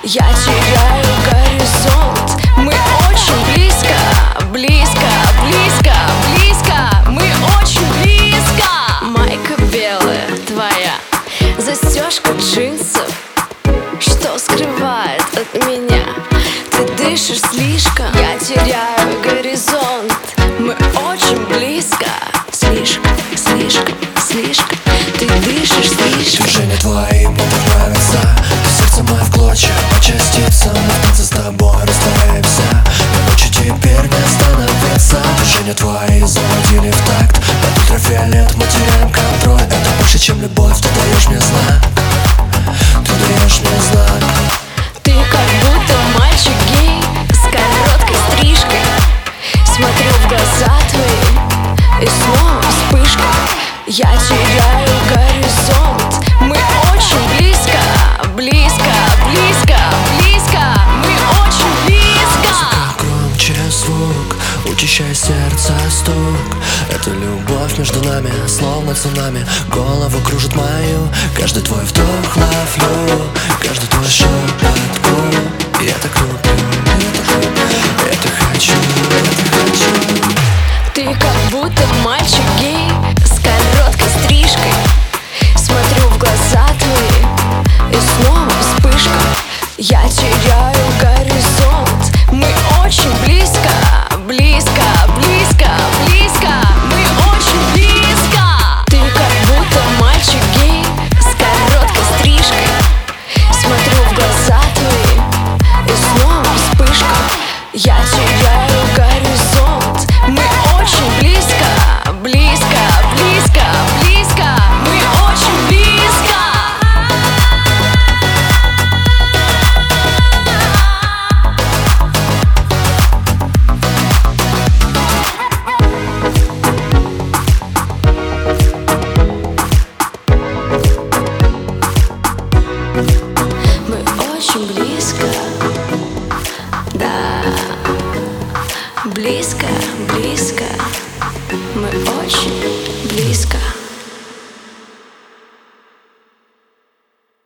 Я теряю горизонт. Мы очень близко, близко, близко, близко. Мы очень близко. Майка белая твоя, застежка джинсов, что скрывает от меня? Ты дышишь слишком. Я теряю горизонт. Мы очень близко. Слишком, слишком, слишком. Ты дышишь слишком. Движения твои мне так нравятся. Ты сердце мое в клочья по частицам. Мы в танце с тобой растворяемся. И ночью теперь не остановиться. Движения твои заводили в такт. Под ультрафиолет мы теряем контроль. Это больше, чем любовь, ты даешь мне знак. Ты даешь мне знак. Ты как будто мальчик-гей с короткой стрижкой. Смотрю в глаза твои, и снова вспышка. Я теряю горизонт. Мы очень близко, близко, близко, близко. Мы очень близко. Музыка громче звук, учащая сердце стук. Это любовь между нами, словно цунами. Голову кружит мою, каждый твой вдох ловлю, каждый твой шепот губ. Я так люблю, я так хочу, я так хочу. Ты как будто мальчик-гей с короткой стрижкой. Смотрю в глаза твои, и снова вспышка. Я теряю горизонт. Мы очень близко, близко, близко, близко. Мы очень близко. Ты как будто мальчик-гей с короткой стрижкой. Смотрю в глаза твои, и снова вспышка. Я теряю